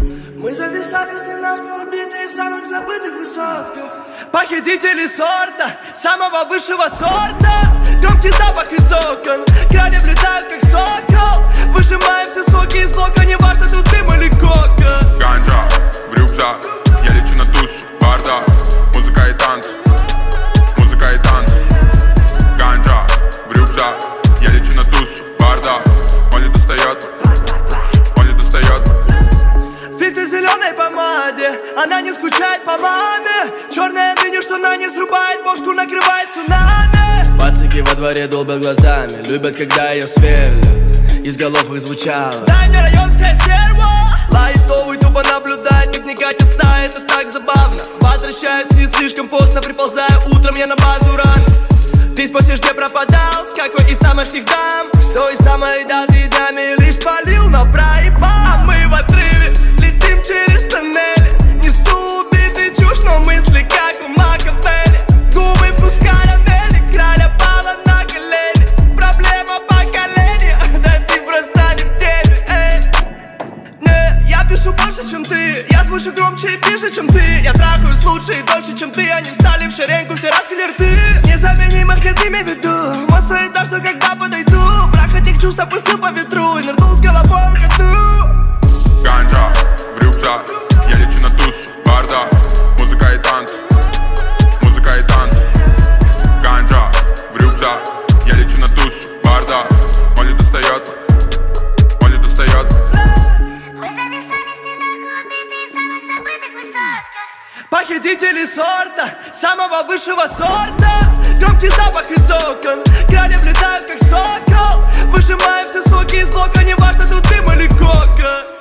Мы зависали с ней нахуй, убитые в самых забытых высотках. Похитители сорта, самого высшего сорта. Громкий запах из окон, крали влетают как сокол. Выжимаем все соки из блока, не важно тут дым или кока. Ганджа в рюкзак, я лечу на тусу, бардак. Музыка и танцы, музыка и танцы. Ганджа в рюкзак, я лечу на тусу, бардак. Он не достает, он не достает. Фильтр в зеленой помаде, она не скучает по маме. Черная ныне, что на не срубает, бошку накрывает цунами. Пацики во дворе долбят глазами, любят, когда ее сверлят. Из голов их звучало: дай мне районская стерва. Лайтовый тупо наблюдает, как не катит стая, это так забавно. Возвращаюсь не слишком поздно, приползаю утром я на базу рано. Ты спросишь, где пропадал, с какой из тамошних дам? Что из самой даты даме лишь палил, но проебал. А мы в отрыве, летим через тоннели. Несу убитый чушь, но мысли как у Макавелли. Губы вкус карамели, краля пала на колени. Проблема поколения, да ты просто не в теме, эй. Не, я пишу больше, чем ты, я звучу громче и пише, чем ты. Я трахаюсь лучше и дольше, чем ты. Они встали в шеренгу, все раскрыли рты. Незаменимых я имею в виду. Он стоит так, что когда подойду, прах этих чувств опустил по ветру и нырнул с головой ко дну. Ганджа в рюкзак, я лечу на тусу, бардак. Музыка и танцы, музыка и танцы. Ганджа в рюкзак, я лечу на тусу, бардак. Он не достает, он не достает. Мы зависали с ней нахуй, убитые в самых забытых высотках. Похитители сорта, самого высшего сорта. Громкий запах из окон, крали влетают как сокол. Выжимаем все соки из блока, не важно тут дым или кока.